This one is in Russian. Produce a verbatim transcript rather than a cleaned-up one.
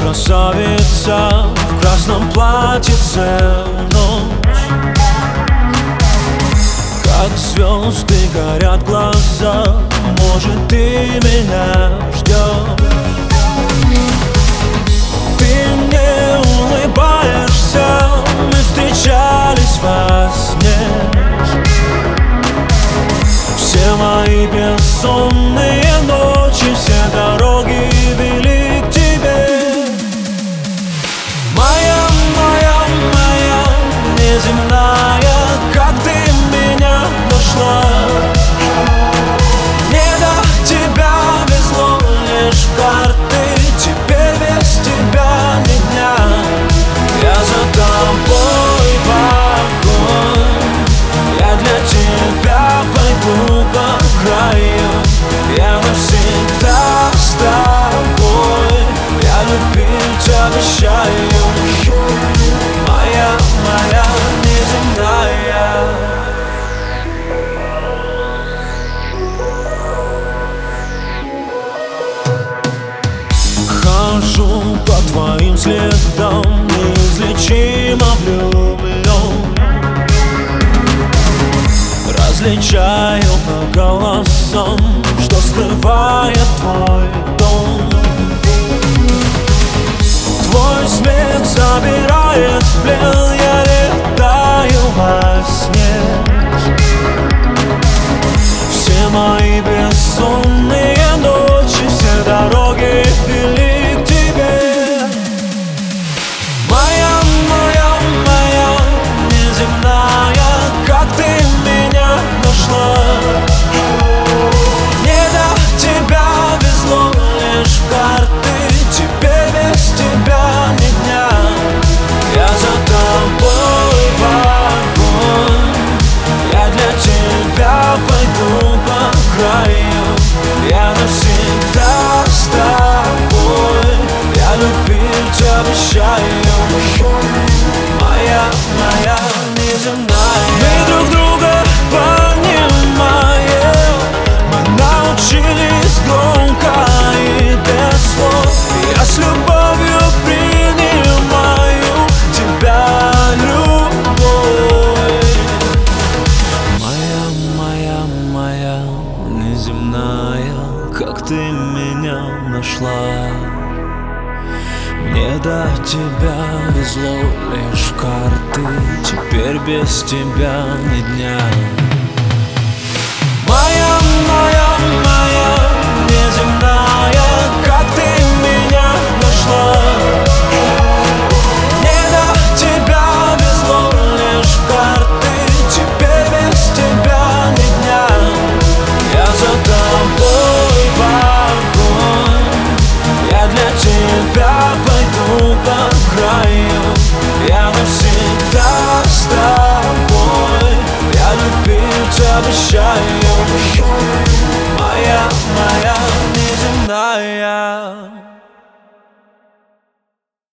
красавица в красном платьице в ночь. Как звезды горят глаза, может, ты меня ждешь. Ты мне улыбаешься, мы встречались во сне. Все мои бессонные ночи, все дороги вели к тебе. Моя, моя, моя неземная, как ты меня нашла. Мне до тебя везло лишь карты, теперь без тебя ни дня. Я за тобой в огонь, я для тебя пойду по краю. Я навсегда с тобой, я любить обещаю. Моя, моя неземная. Хожу по твоим следам, неизлечимо влюблен. Различаю по голосам, что скрывает твой дом. Твой свет забирает в плен, я летаю во сне. Все мои бессонные ночи, все дороги вели к тебе. Моя, моя, моя неземная, как ты меня нашла. Мне до тебя везло лишь карты, теперь без тебя ни дня. Я за тобой в огонь, я для тебя пойду по краю. Я навсегда с тобой, я любить обещаю. Моя, моя неземная. Мы друг друга понимаем, мы научились громко и без слов. Я с любовью принимаю тебя, любовь. Моя, моя, моя неземная, как ты меня нашла. Мне до тебя везло лишь карты, теперь без тебя ни дня. Моя, моя, моя неземная, как ты меня нашла. Мне до тебя везло лишь карты, теперь без тебя ни дня. Я за тобой в огонь, я для тебя пойду по краю. Я навсегда с тобой, я любить обещаю.